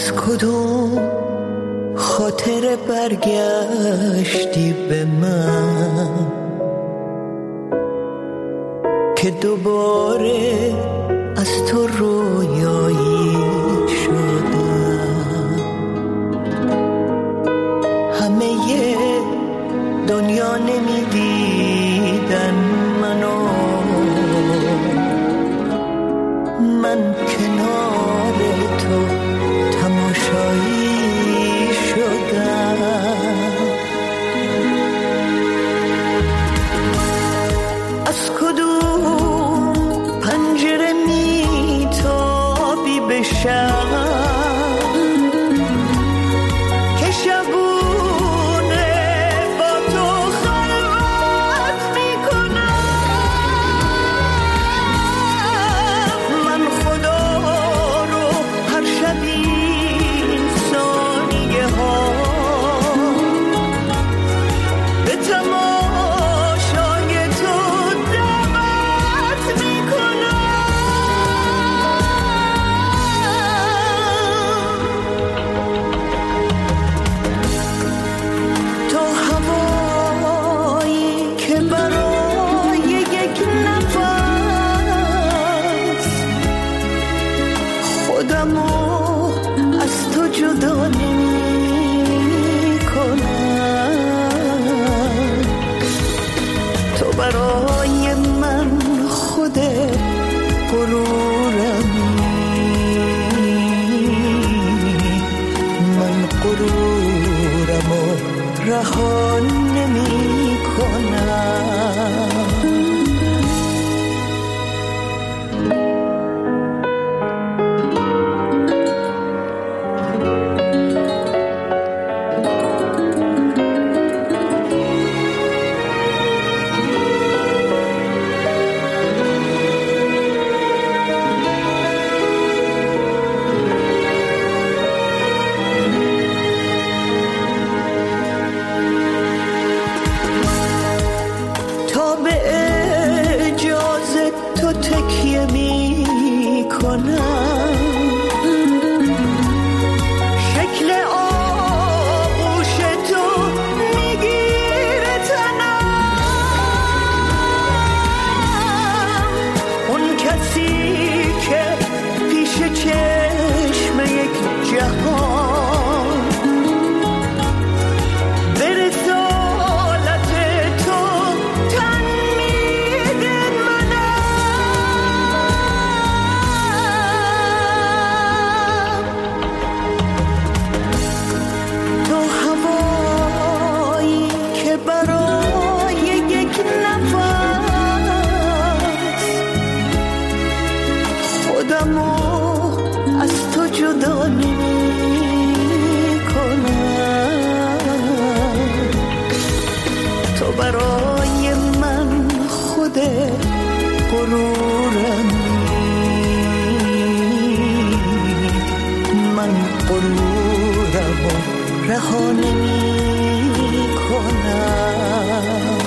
از کدوم خاطر برگشتی به من که دوباره از تو رویایی شدم. همه دنیا نمیدیدن منو، من کنار تو تماشایی شدم. از کدوم پنجره میتابی به شب که شبونه با تو خلوت میکنم. من خدا رو هر شب این ثانیه ها به تماشای تو دعوت میکنم. تو هوایی که برای یک نفس خودمو از تو جدا نمی کنم. تو برای من خود غرورمی، من غرورمو رها نمی کنم. تا به اجازه تو تکیه می کنم، شکل آغوش تو میگیره تنم. اون کسی که پیش چشم یک جهان به رسالت تو تن میده منم. تو هوایی که برای یک نفس خودمو از تو جدا نمی کنم. تو برای من خود غرورمی، من غرورمو رها نمی کنم.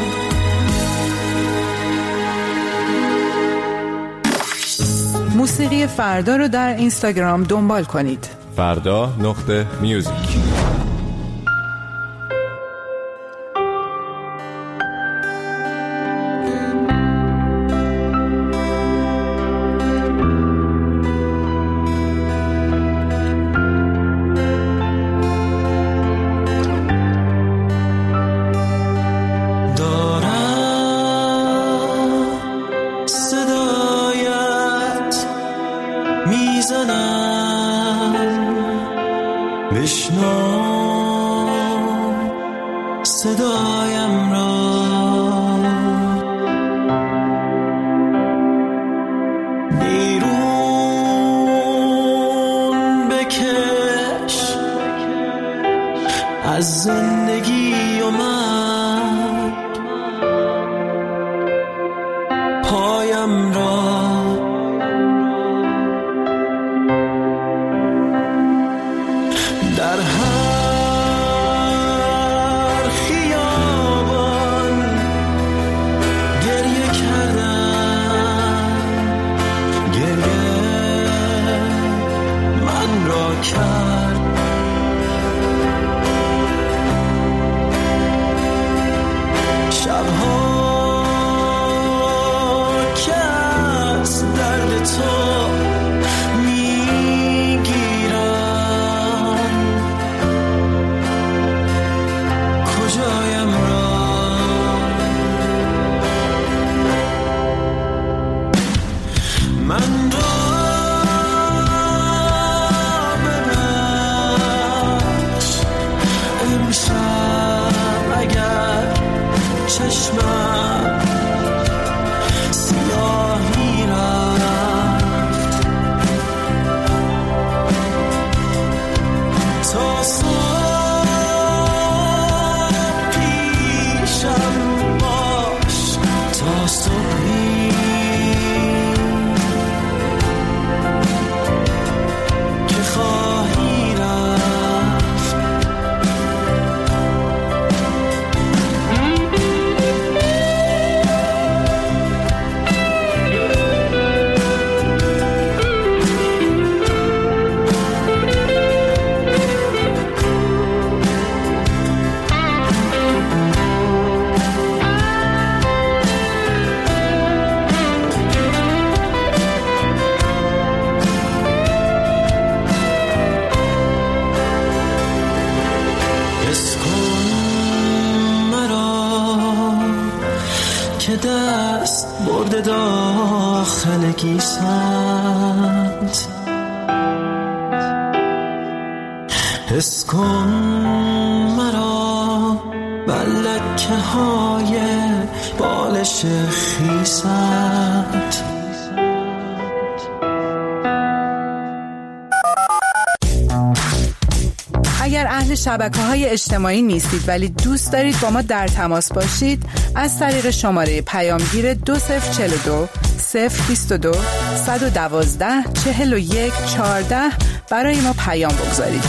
موسیقی فردا رو در اینستاگرام دنبال کنید. فردا.میوزیک. بشنو صدایم را، بیرون بکش از زندگی و من پایم را. در هر خیابان گریه کردم، گریه من را کرد. تو میگیرم، کجایم را من را ببخش امشب اگر چشمم سیاهی رفت تا صبح پیشم باش، تا صبحی که خواهی رفت. که دست برده داخل گیسند، حس کن مرا بر لکه های بالش خیسند. اگر اهل شبکه‌های اجتماعی نیستید ولی دوست دارید با ما در تماس باشید، از طریق شماره پیامگیر 2042 022 112 41 14 برای ما پیام بگذارید.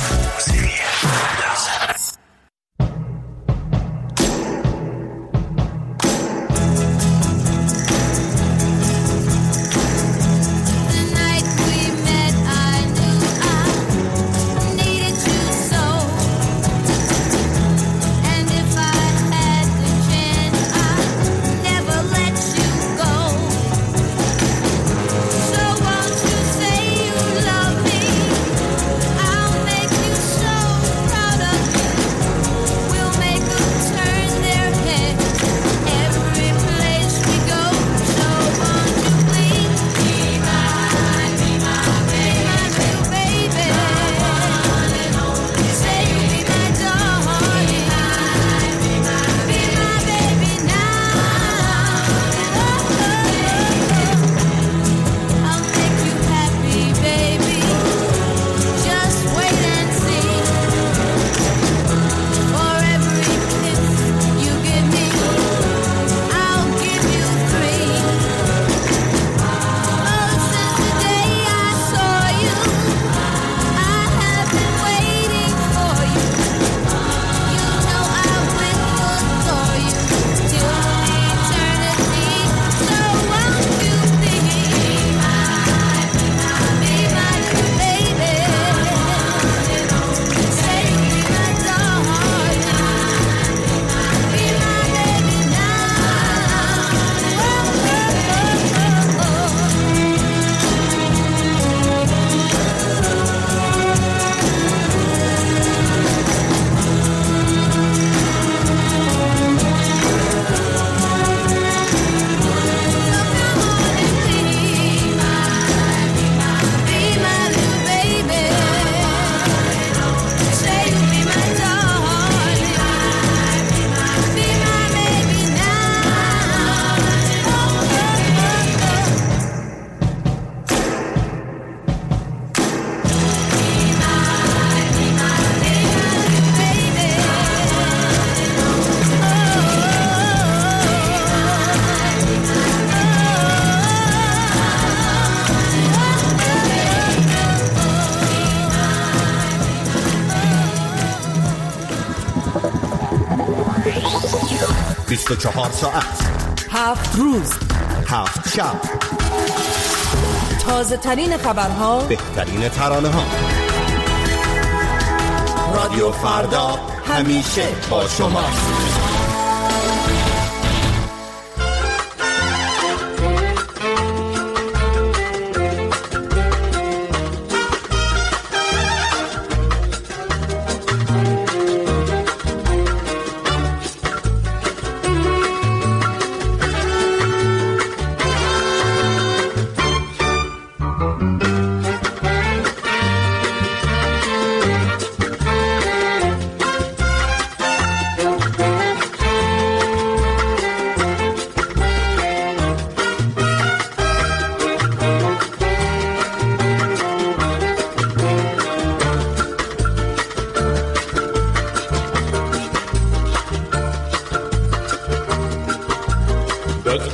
ساعت 7 روز 7 شب، تازه ترین خبرها، بهترین ترانه ها. رادیو فردا همیشه با شماست.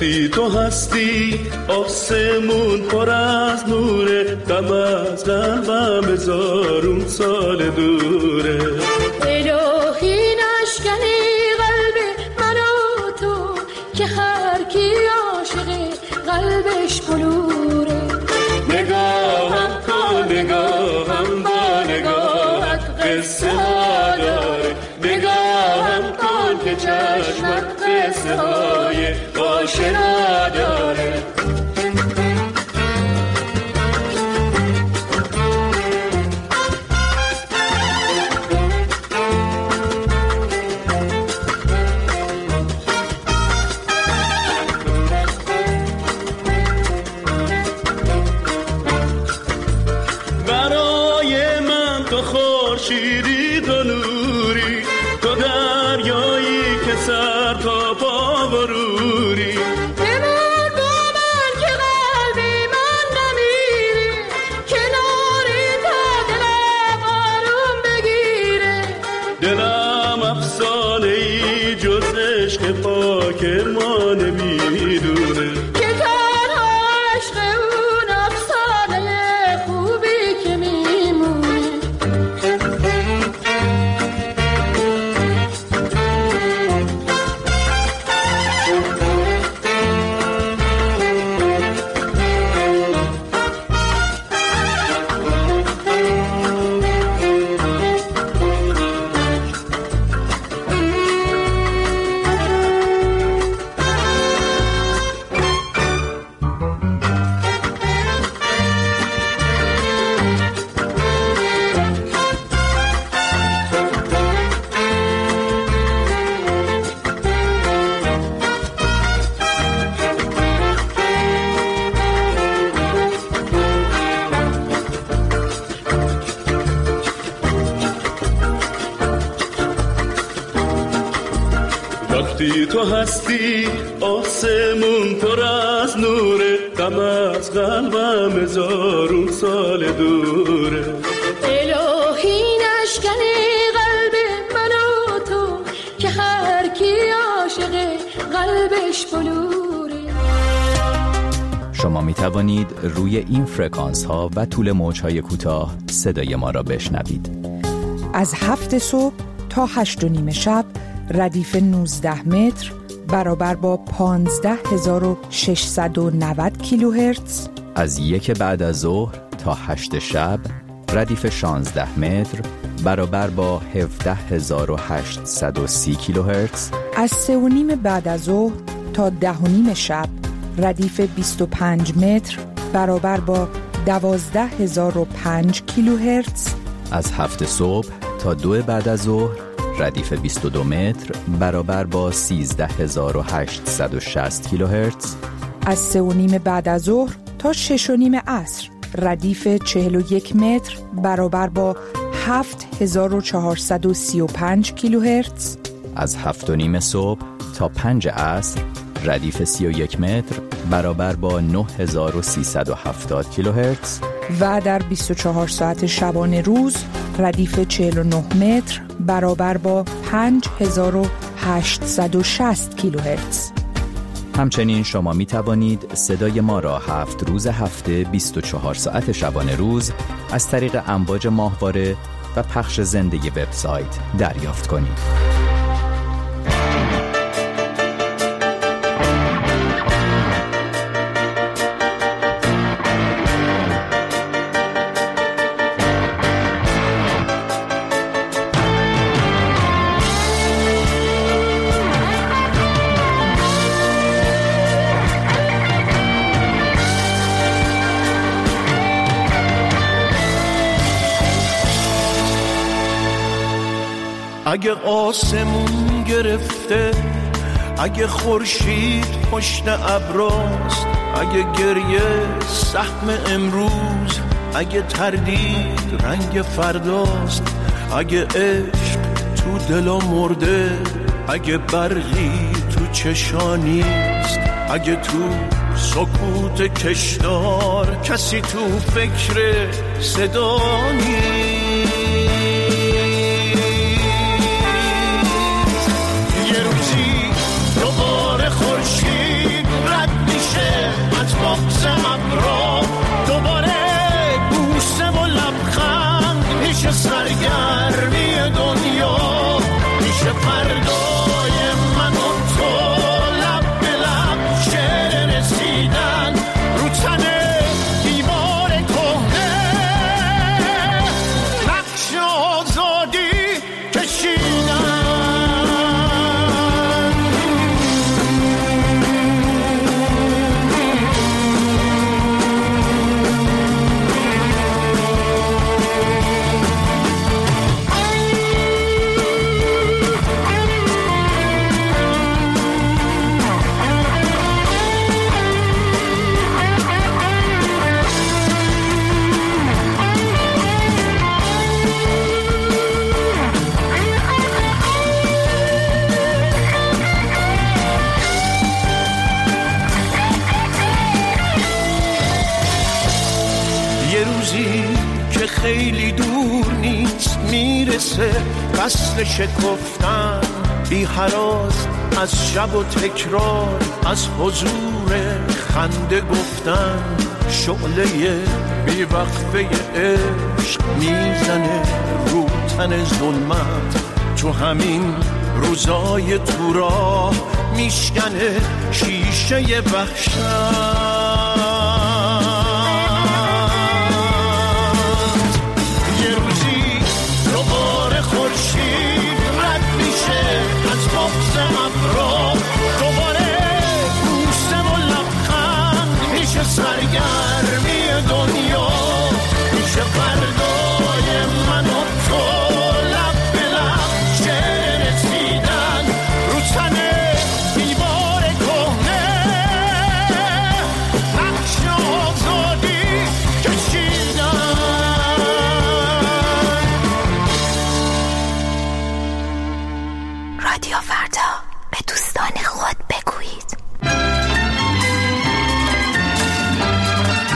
وقتی تو هستی آسمون پر از نوره، غم از قلبم هزارون سال دوره. الهی نشکنی قلب من و تو که هر کی عاشقه قلبش بلوره. نگاهم کن نگاهم با نگاهت قصه ها داره، نگاهم کن که چشمت قصه های آشنا داره. برای من تو خورشیدی، تو نوری، تو دریایی که سر تا پا بروری. بمون با من که قلبی من نمیره، کناری تا دلم آروم بگیره. دلم افسانه ای جز عشق پاک ما نمیدونه، که تنها عشق اون افسانه خوبی که میمونه. وقتی تو هستی آسمون پر از نوره، غم از قلبم هزارون سال دوره. الهی نشکنی قلب من و تو که هر کی عاشقه قلبش بلوره. شما می توانید روی این فرکانس ها و طول موج های کوتاه صدای ما را بشنوید. از 7 صبح تا 8:30 شب ردیف 19 متر برابر با 15690 کیلوهرتز. از 1 بعد از ظهر تا 8 شب ردیف 16 متر برابر با 17830 کیلوهرتز. از 3:30 بعد از ظهر تا 10:30 شب ردیف 25 متر برابر با 12005 کیلوهرتز. از 7 صبح تا 2 بعد از ظهر ردیف 22 متر برابر با 13860 کیلوهرتز. از 3:30 بعد از ظهر تا 6:30 عصر ردیف 41 متر برابر با 7435 کیلوهرتز. از 7:30 صبح تا 5 عصر ردیف 31 متر برابر با 9370 کیلوهرتز. و در 24 ساعت شبانه روز ردیف 49 متر برابر با 5860 کیلوهرتز. همچنین شما می توانید صدای ما را 7 روز هفته 24 ساعت شبانه روز از طریق امواج ماهواره و پخش زنده وبسایت دریافت کنید. اگه آسمون گرفته، اگه خورشید پشت ابراست، اگه گریه سهم امروز، اگه تردید رنگ فرداست، اگه عشق تو دلا مرده، اگه برقی تو چشانیست، اگه تو سکوت کشدار کسی تو فکر صدا نیست. یه روزی دوباره خورشید رد ابرا، دوباره بوسه و لبخند میشه سرگرمی دنیا، میشه فردای من و تو لب به لب شعر رسیدن رو تن دیوار کهنه، نقش آزادی کشیدن. خیلی دور نیست میرسه قصد شکفتن، بی هراس از شب و تکرار، از حضور خنده گفتن، شعله بی وقفه عشق میزنه رو تن ظلمت، تو همین روزای تو راه میشکنه شیشه وحشت. سرگرمی دنیا میشه فردای من و تو لب به لب شعر رسیدن رو تن دیوار کهنه، نقش آزادی کشیدن. رادیو فردا، به دوستان خود بگویید.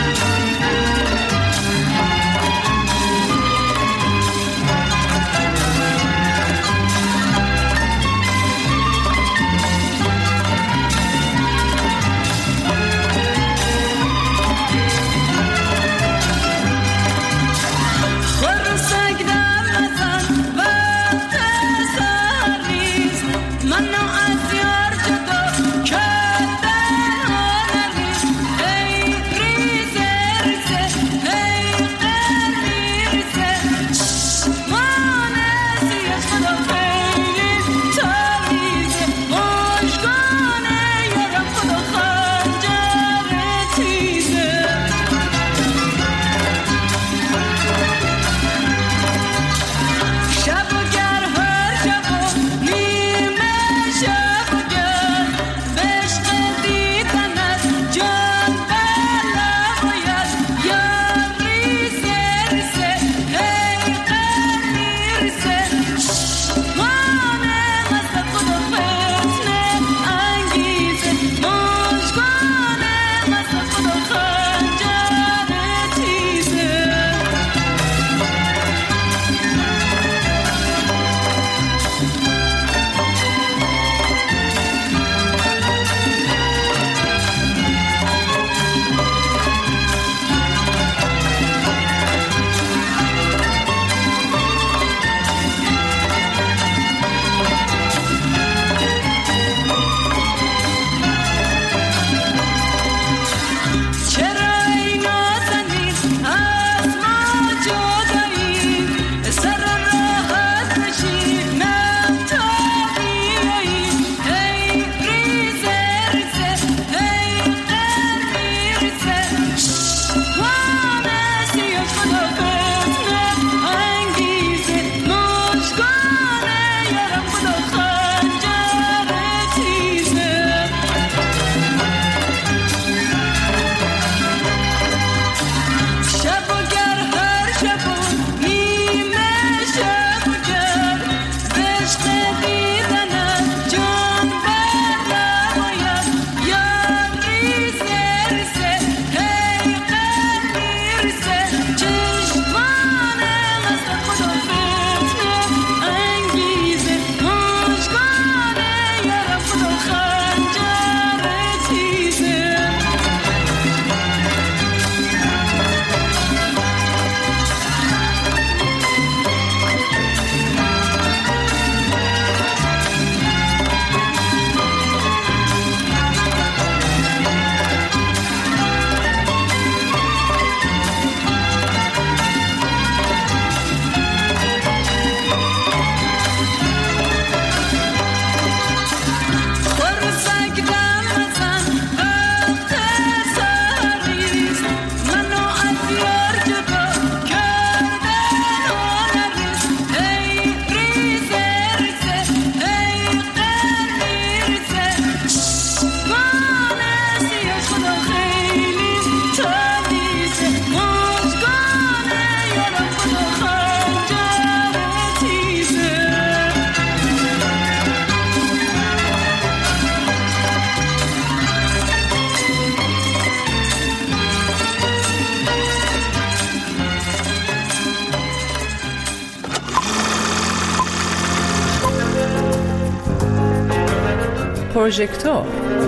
پروژکتور.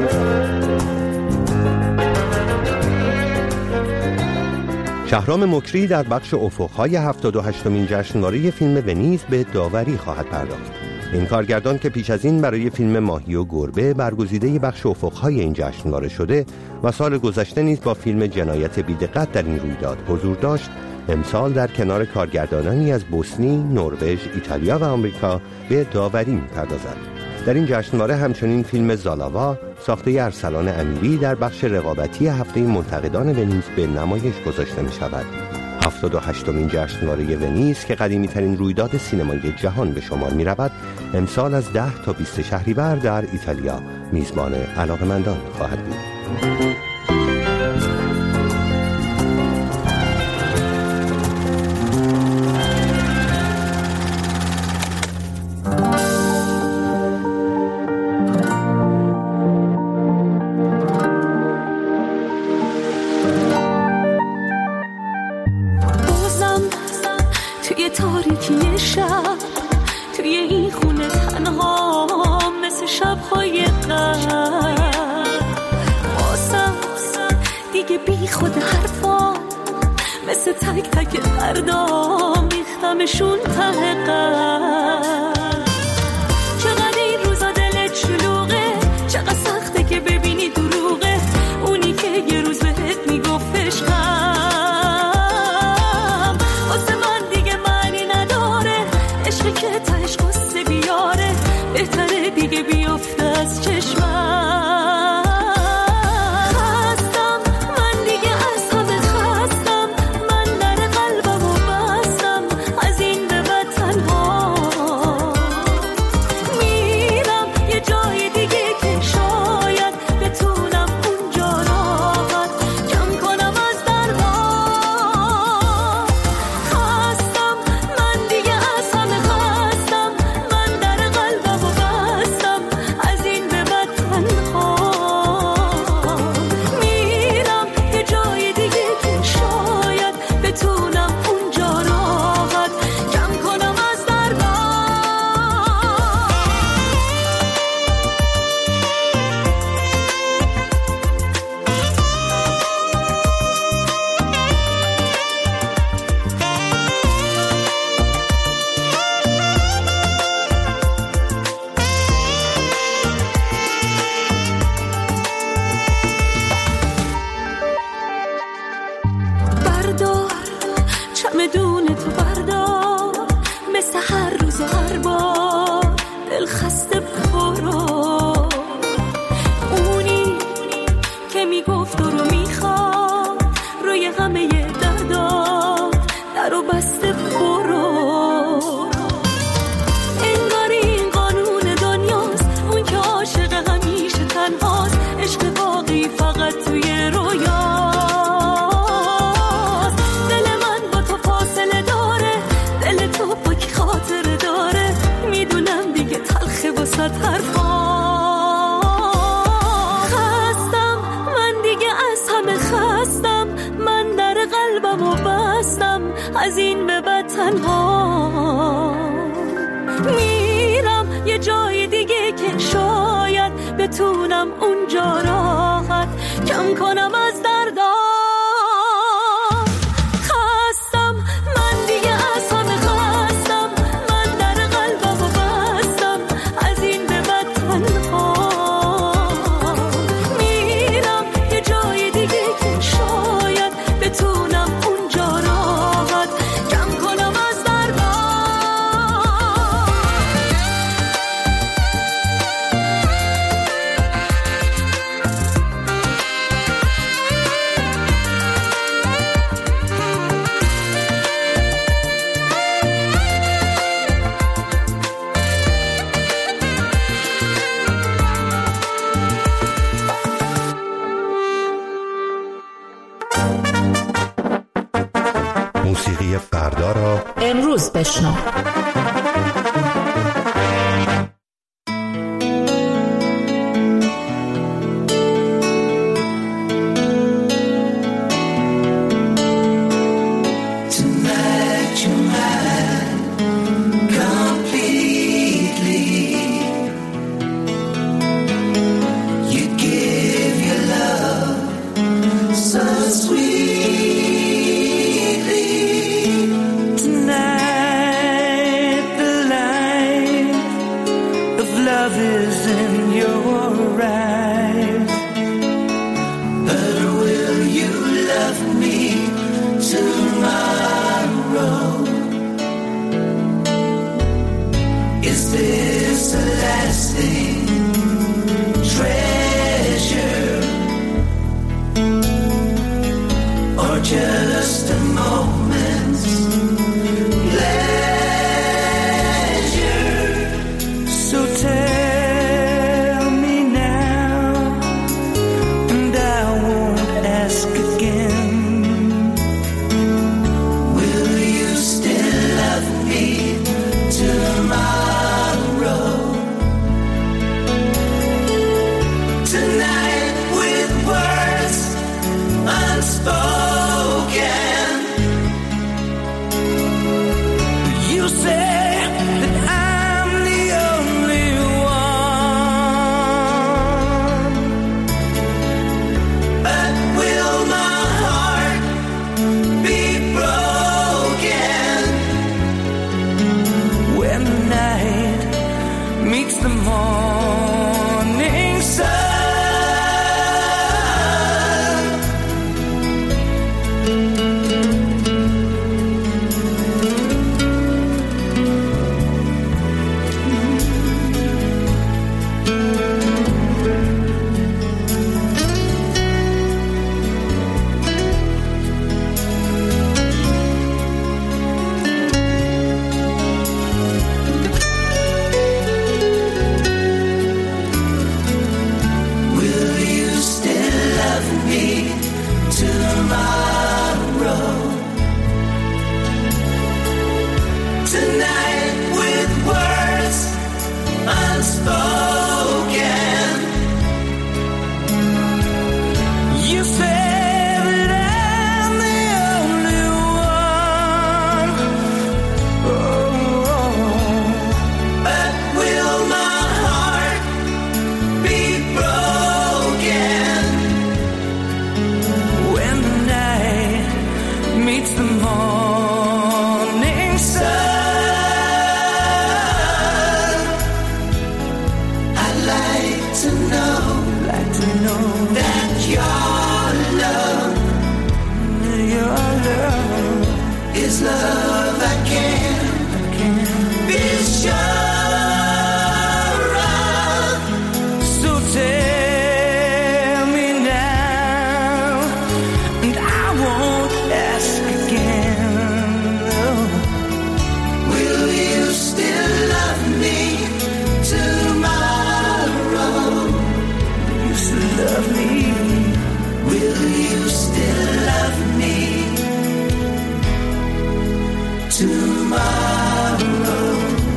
شهرام مکری در بخش افق‌های 78مین جشنواره فیلم ونیز به داوری خواهد پرداخت. این کارگردان که پیش از این برای فیلم ماهی و گربه برگزیده بخش افق‌های این جشنواره شده و سال گذشته نیز با فیلم جنایت بی‌دقت در این رویداد حضور داشت، امسال در کنار کارگردانانی از بوسنی، نروژ، ایتالیا و آمریکا به داوری می‌پردازد. در این جشنواره همچنین فیلم زالاوا ساخته ارسلان امیری در بخش رقابتی هفته منتقدان ونیز به نمایش گذاشته می‌شود. 78مین جشنواره ونیز که قدیمی‌ترین رویداد سینمایی جهان به شمار می‌رود، امسال از 10 تا 20 شهریور در ایتالیا میزبان علاقه‌مندان خواهد بود. تاریکی شب توی این خونه تنها مثل شب‌های قبل، واسم دیگه بی خود حرفا مثل تک تک دردام میختمشون ته قلب. چقدر این روزا دلت شلوغه، چقدر سخته که ببینی دروغه اونی که یه روز بهت میگفت عشقم. که تهش قصه بیاره بهتره دیگه بیفته از چشمم. خستم من دیگه از همه خستم، من در قلبمو بستم از این به بعد تنها میرم یه جای دیگه که شاید بتونم اونجا راحت کم کنم از دردا. خستم من دیگه از همه چمدون تو بردار مثل هر روز و هر بار دل خسته برو. اونی که میگفت رو میخواد روی همه دردا درو بسته برو. انگاری این قانون دنیاست، اون که عاشق همیشه تنهاست، عشق واقعی فقط توی رویا. خستم من دیگه از همه خستم، من در قلبمو بستم از این به بعد تنها میرم یه جای دیگه که شاید بتونم اونجا راحت کم کنم از دردا. موسیقی فردا را امروز بشنو. lasting treasure, or just a moment's pleasure. So tell me now, and I won't ask again. Will you still love me tomorrow? Tonight with words unspoken, you say that I'm the only one, but will my heart be broken when the night meets the morning sun? Will you still love me tomorrow? Tonight with words unspoken, you say that I'm the only one. But will my heart be broken when the night meets the morning sun? I'd like to know that your love is love I can't be sure of. So tell me now, and I won't ask again. Will you still love me tomorrow? You still love me? Will you still love me tomorrow?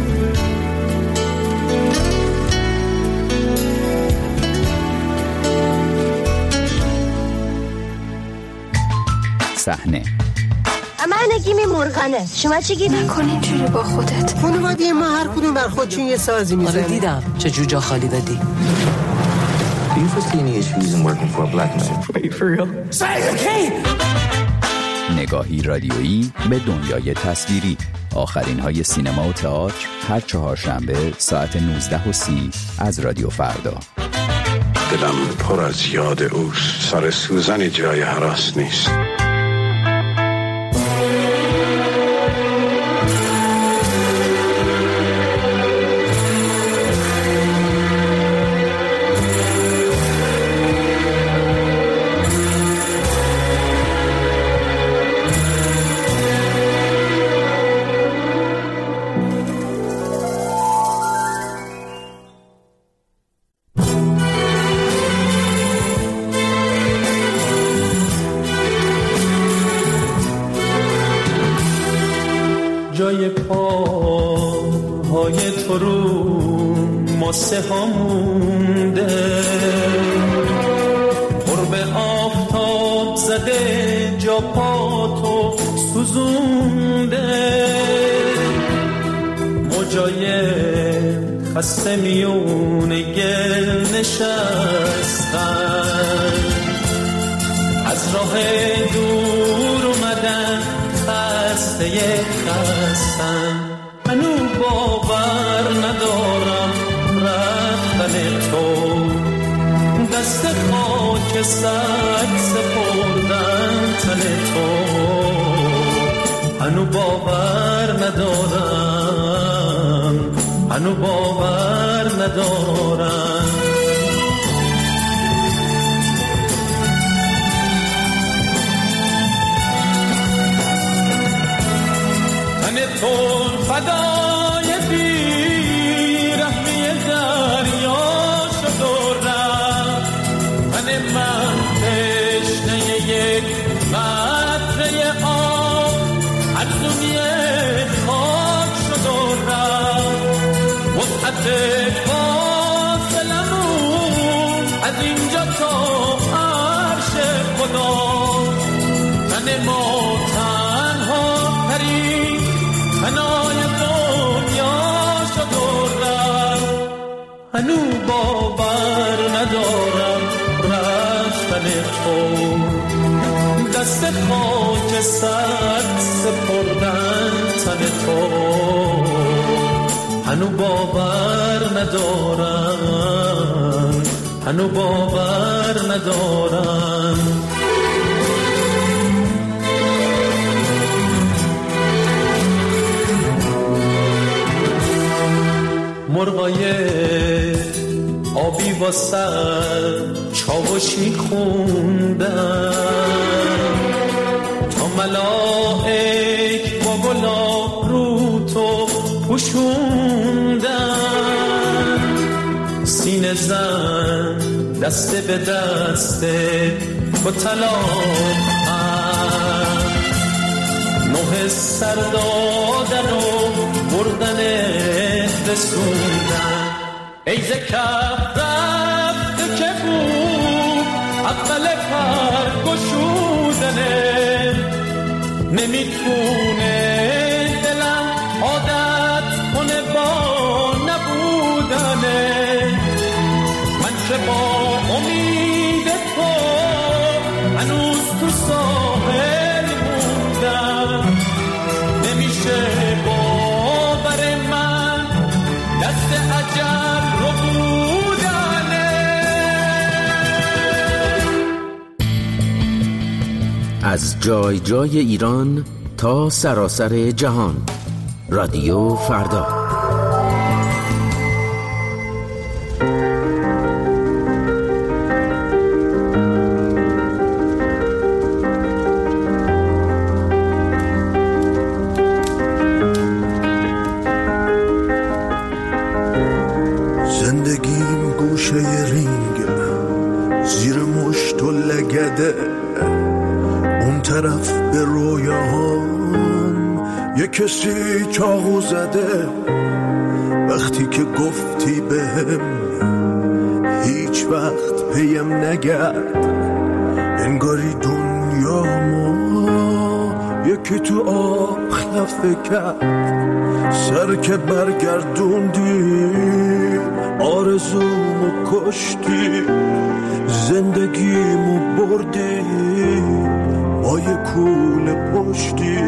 صحنه من نگیمی مرغنه. شما چی گیری؟ نکن اینجوری با خودت. خانواده ما هر کدوم بر خودشون یه سازی میزنه. آره دیدم چه جور جا خالی دادی. Do you foresee any issues in working for a black man? Wait, for real? Say it, نگاهی رادیویی به دنیای تصویری. آخرین های سینما و تئاتر هر چهارشنبه ساعت 19:30 از رادیو فردا. دلم پر از یاد اوست. سر سوزن جای هراس نیست. جای پاهای تو رو ماسه ها مونده، قرب آفتاب زده جا پا تو سوزونده، موجای خسته میون گل نشستن، از راه دور اومدن خسته خستن. منو باور ندارم رفتن تو، دست خاک سگ سپردن تن تو. منو باور ندارم، منو باور ندارم ندارم. تن تو فدای بیرحمی دریا شد و رفت، تن من تشنه یک قطره آب ارزوی خاک شد و رفت. وسعت فاصلمون از اینجا تا عرش خدا، تن ما تنها ترین فنای دنیا شد و رفت. هنو باور ندارم رفتن تو، دست خاک سر سپردن تن تو. هنو باور ندارم، هنو باور ندارم. مرغای آبی با سر چاوشی خوندن، تا ملائک با گلاب رو تو پوشوندن. سینه زن دست به دست با طلاق نوح سر دادن و بردن رسوندن. ای ز کف رفته که بود اول پر گشودنه، نمیتونه دلم عادت کنه با نبودنه. من که با امید تو هنوز تو ساحل موندم، نمیشه باور من دست اجل رو بودنه. از جای جای ایران تا سراسر جهان، رادیو فردا. زندگیم گوشه رینگ زیر مشت و لگده، اون طرف به رویاهام یه کسی چاقو زده. وقتی که گفتی بهم هیچ وقت پیم نگرد، انگاری دنیا ما یکی تو آب خفه کرد. سر که برگردوندی آرزومو کشتی، زندگیمو بردی با یه کوله پشتی.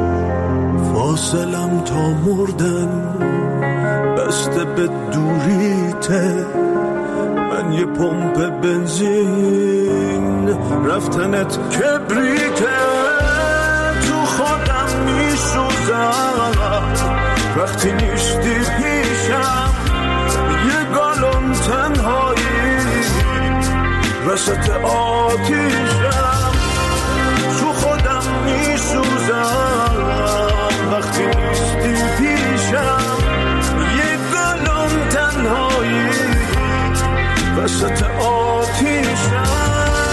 فاصلم تا مردن بسته به دوریته، من یه پمپ بنزین رفتنت کبریته. تو خودم میسوزم وقتی نیستی پیشم، یه گالون تنهایی وسط آتیشم. تو خودم میسوزم وقتی نیستی پیشم، یه گالون تنهایی وسط آتیشم.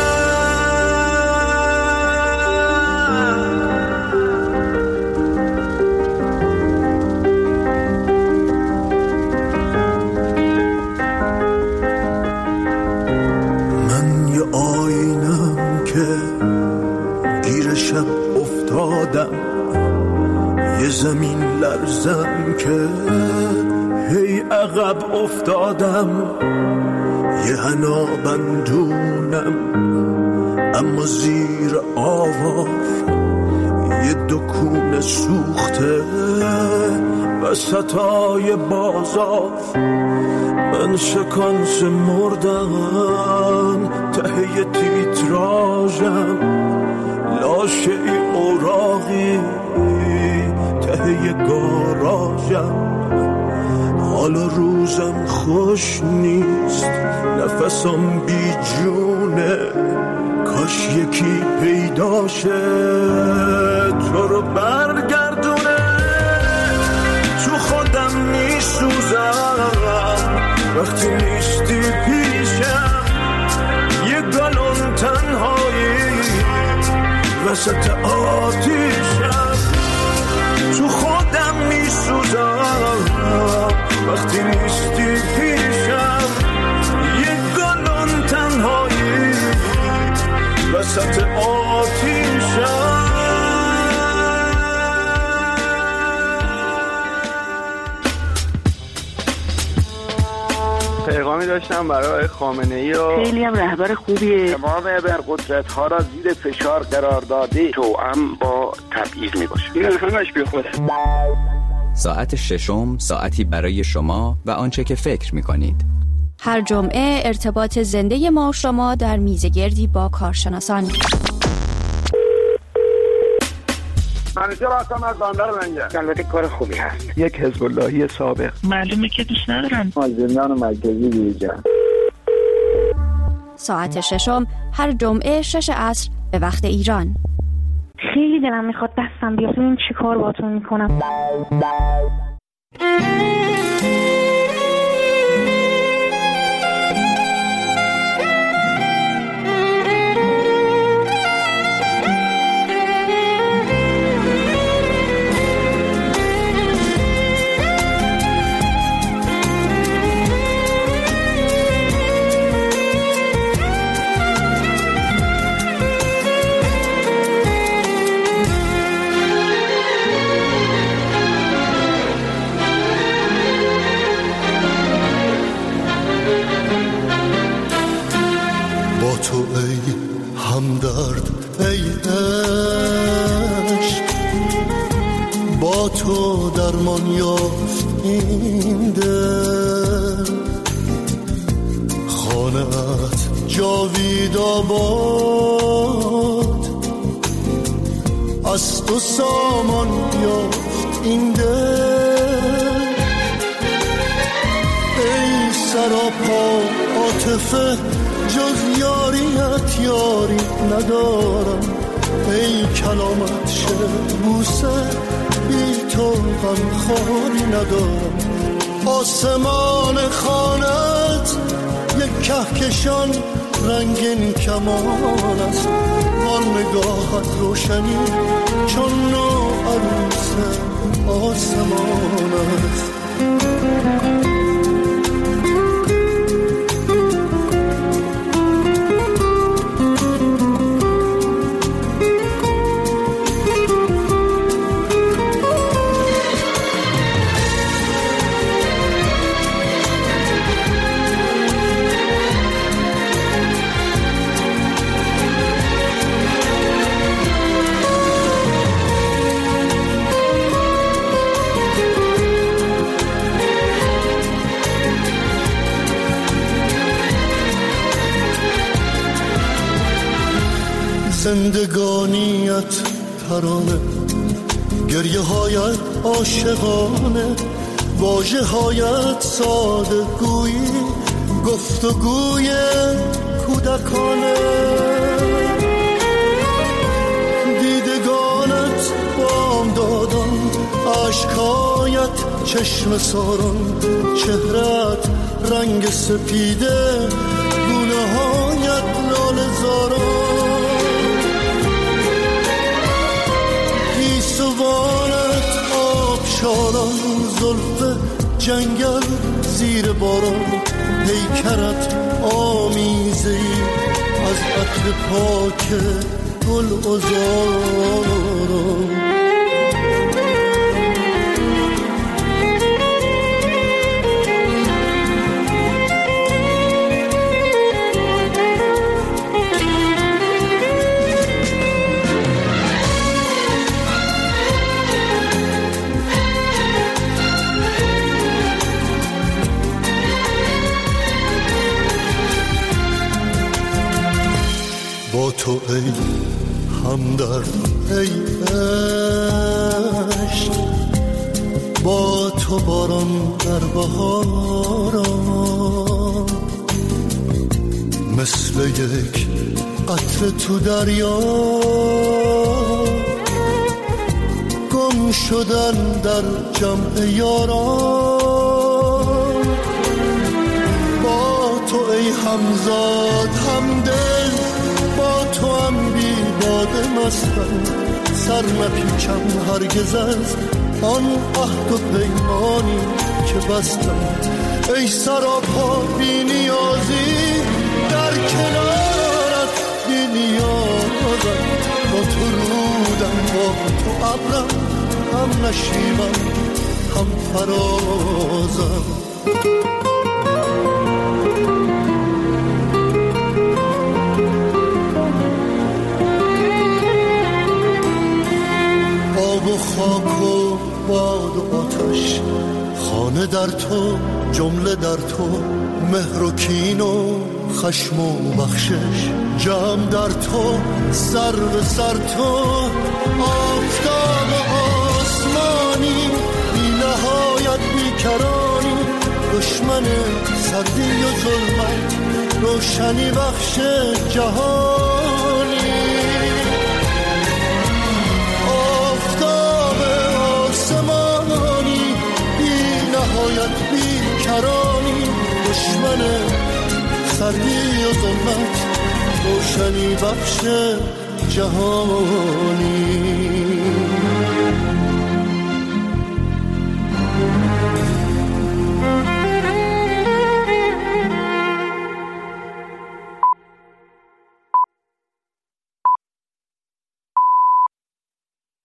یه زمین لرزم که هی عقب افتادم، یه حنا بندونم اما زیر آواز یه دکون سوخته وسطای بازار. من شکانس مردم ته تیتراژم، لاشه ای اوراقی ته گاراژم. حالا روزم خوش نیست، نفسم بی جونه، کاش یکی پیدا شه تو رو برگردونه. تو خودم میسوزم وقتی نیستی پیشم، یه گالون تنهایی وسط آتیشم. تو خودم میسوزم وقتی نیستی پیشم، یه گالون تنهایی وسط آتیشم. پیغامی داشتم برای خامنه‌ای و خیلی هم رهبر خوبیه. تمام ابرقدرت‌ها را زیر فشار قرار داده، توأم با تبعیض میباشه. این همش بیخوده. ساعت ششم، ساعتی برای شما و آنچه که فکر می‌کنید. هر جمعه ارتباط زنده ما و شما در میزگردی با کارشناسان. منیجر هستم از بندر منجر. البته کار خوبی هست. یک حزب اللهی سابق. معلومه که دوست ندارم. زندان مرکزی دیجا. ساعت ششم هر جمعه 6 عصر به وقت ایران. خیلی دلم میخواد دستم بیاد ببینم چی کار باهاتون میکنم. تو ای همدرد، ای عشق، با تو درمان یافت این دل. خانه‌ات جاوید آباد، از تو سامان یافت این دل. ای سراپا عاطفه، جز یاریت یاری ندارم. ای کلامت شعر بوسه، بی تو غم خواری ندارم. آسمان خانت یک کهکشان رنگین کمان است، وان نگاهت روشنی چون نو عروس آسمان است. زندگانیت ترانه، گریه هایت عاشقانه، واژه هایت ساده گویی، گفتگوی کودکانه. دیدگانت بامدادان، عشقایت چشم ساران، چهرت رنگ سپیده، گونه هایت لاله زاران. سوانت آبشاران، زلف جنگل زیر باران، پیکرت آمیزه‌ای از عطر پاک گل عذاران. با تو ای همدرد، ای عشق، با تو تو باران در بهاران، مثل یک قطره تو دریا گم شدن در جمع یاران. با تو ای همزاد همدل، با تو هم بی باده مستم، سر نپیچم هرگز از آن عهد و پیمانی که بستم. ای سراپا بی نیازی در کنارت بی نیازم، با تو رودم با تو ابرم، هم نشیمم هم فرازم. آب و خاک و باد و آتش، خانه در تو جمله در تو، مهر و کین و خشم و بخشش جمع در تو، سر به سر تو. آفتاب آسمانی بی نهایت بیکرانی، دشمن سردی و ظلمت روشنی بخش جهانی. آفتاب آسمانی بی نهایت بیکرانی، دشمن سردی و ظلمت روشنی بخش جهانی.